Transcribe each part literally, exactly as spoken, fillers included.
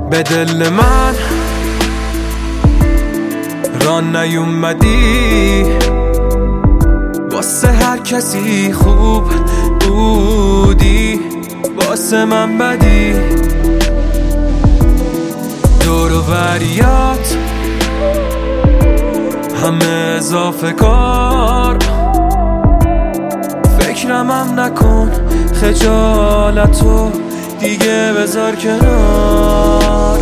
به دل من ران نیومدی، واسه هر کسی خوب بودی، واسه من بدی. دور و بریات همه اضافه کار، فکرم هم نکن، خجالتو دیگه بذار کنار.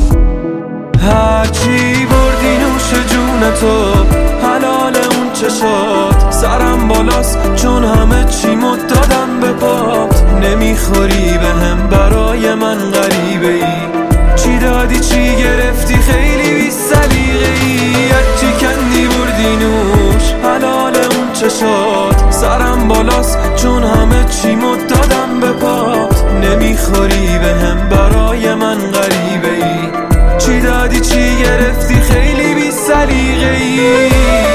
هرچی بردی نوش جونتو، حلال اون چشات، سرم بالاست چون همه چیمو دادم به پات. نمیخوری به هم، برای من غریبه ای، چی دادی چی گرفتی خیلی بی سلیقه ای. هرچی کندی بردی نوش، حلال اون چشات، سرم بالاست چون همه چیمو دادم به پات. نمیخوری به هم، برای من غریبه ای، چی دادی چی گرفتی خیلی بی سلیقه ای.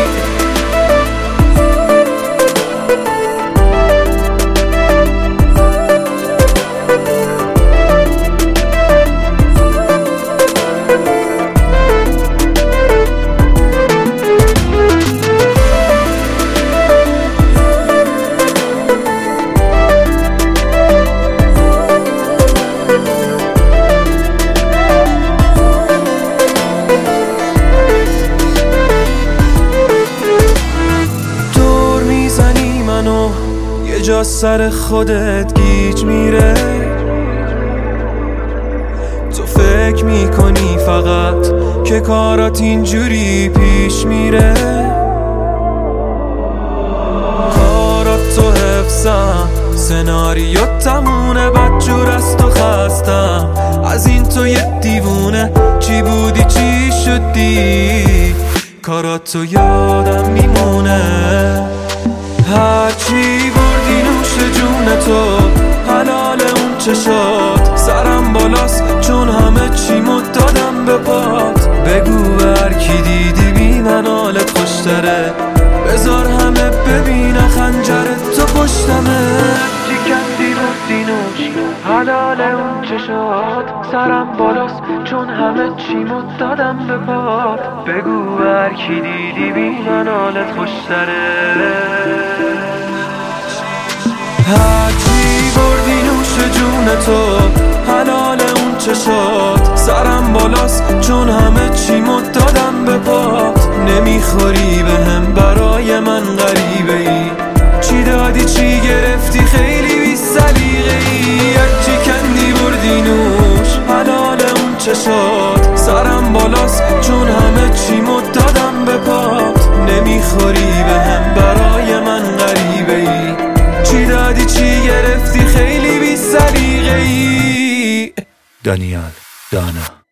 یه جا سر خودت گیج میره، تو فکر میکنی فقط که کارات اینجوری پیش میره. کارات تو حفظم، سناریو تمونه، بدجور از تو خستم، از این تو یه دیوونه، چی بودی چی شدی، کارات تو یادم میمونه. هرچی بردی نوش جونتو، حلال اون چشات، سرم بالاست چون همه چیمو دادم به پات. بگو هر کی دیدی بی من حالت خوشتره، بذار همه ببینن خنجر تو پشتمه. چی کندی بردی نوش، حلال اون چشات، سرم بالاست چون همه چیمو دادم به پات. بگو هر کی دیدی بی من حالت خوشتره. هرچی بردی نوش جونتو، حلال اون چشات، سرم بالاست چون همه چیمو دادم به پات. نمیخوری به هم، برای من غریبه ای، چی دادی چی گرفتی خیلی بی سلیقه ای. هرچی کندی بردی نوش، حلال اون چشات، سرم بالاست چون همه چیمو دادم به پات. نمیخوری به هم، برای من غریبه ای، چی دادی چی گرفتی خیلی بی سلیقه ای. دانیال دانا.